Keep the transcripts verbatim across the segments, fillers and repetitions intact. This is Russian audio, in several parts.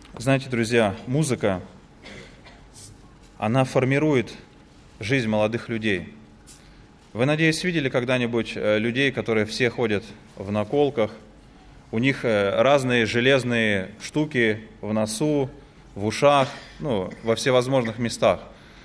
Знаете, друзья, музыка, она формирует жизнь молодых людей. Вы, надеюсь, видели когда-нибудь людей, которые все ходят в наколках, у них разные железные штуки в носу, в ушах, ну, во всевозможных местах.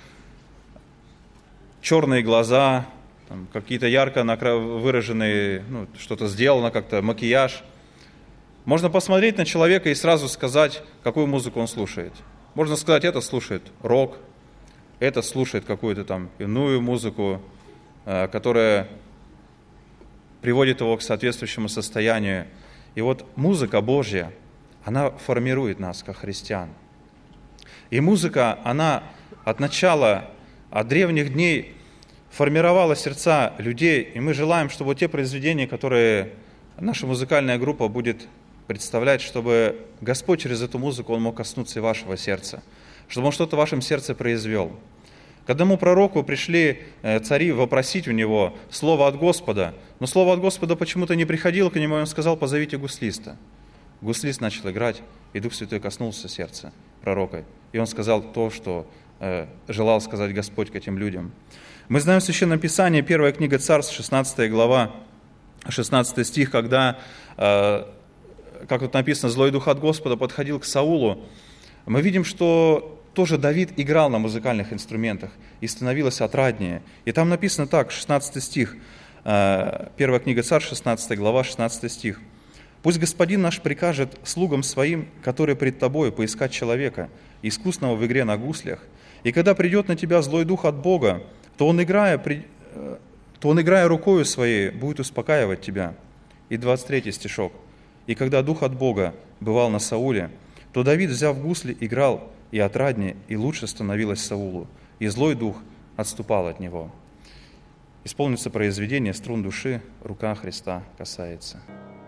Черные глаза, там, какие-то ярко выраженные, ну, что-то сделано, как-то макияж. Можно посмотреть на человека и сразу сказать, какую музыку он слушает. Можно сказать, это слушает рок, это слушает какую-то там иную музыку, которая приводит его к соответствующему состоянию. И вот музыка Божья, она формирует нас, как христиан. И музыка, она от начала, от древних дней формировала сердца людей, и мы желаем, чтобы вот те произведения, которые наша музыкальная группа будет представлять, чтобы Господь через эту музыку, Он мог коснуться и вашего сердца, чтобы Он что-то в вашем сердце произвел. К одному пророку пришли цари вопросить у него слово от Господа, но слово от Господа почему-то не приходило к нему, и он сказал: позовите гуслиста. Гуслист начал играть, и Дух Святой коснулся сердца пророка, и он сказал то, что э, желал сказать Господь к этим людям. Мы знаем в Священном Писании, первая книга Царств, шестнадцатая глава, шестнадцатый стих, когда, э, как тут написано, злой дух от Господа подходил к Саулу, мы видим, что тоже Давид играл на музыкальных инструментах, и становилось отраднее. И там написано так, шестнадцатый стих, первая книга Царств, шестнадцатая глава, шестнадцатый стих. «Пусть Господин наш прикажет слугам своим, которые пред тобою, поискать человека, искусного в игре на гуслях, и когда придет на тебя злой дух от Бога, то он, играя, то он, играя рукою своей, будет успокаивать тебя». И двадцать третий стишок. «И когда дух от Бога бывал на Сауле, то Давид, взяв гусли, играл, и отраднее, и лучше становилось Саулу, и злой дух отступал от него». Исполнится произведение «Струн души, рука Христа касается».